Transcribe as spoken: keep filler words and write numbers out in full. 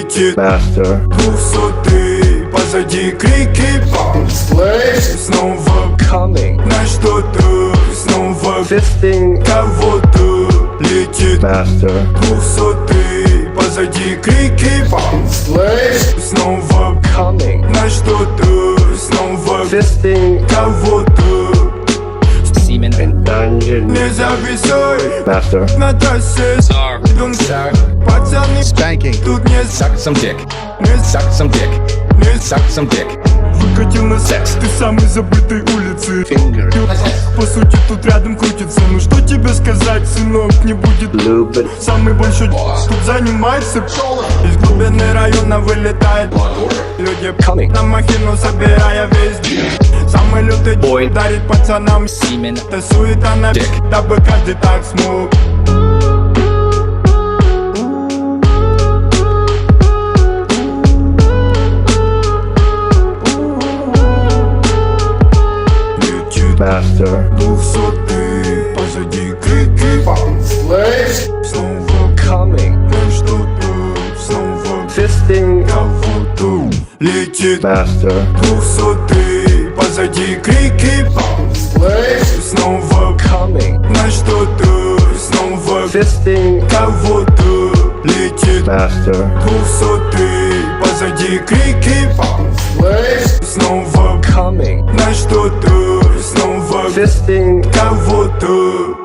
летит Master. Двухсотый, позади крики Слэш, снова Coming. на что-то, снова Fisting. кого-то летит Master. Двухсотый, позади крики Слэш, снова Coming. на что-то, снова Fisting. кого-то. Semen. Dungeon. Не зависай Master. на трассе Star. Дун- Пацаны, Spanking. тут не Suck some dick. не Suck some dick. не Suck some dick. Выкатил на секс, ты самый забытой улицы Finger. По сути тут рядом крутится. Ну что тебе сказать, сынок, не будет Lube it. Самый большой тут занимается Из глубины района вылетает Люди Coming. на махину собирая весь день. Самый лютый Boy. дарит пацанам Semen. Это суета на Dick. дабы каждый так смог. Летит Master. двухсотый, позади крики Слэш, снова Coming. на что-то, снова Fisting. кого-то летит Master. Двухсотый, позади крики Слэш, снова Coming. на что-то, снова Fisting. кого-то летит Master. Двухсотый, позади крики Слэш, снова Coming. на что-то, снова Fisting. кого-то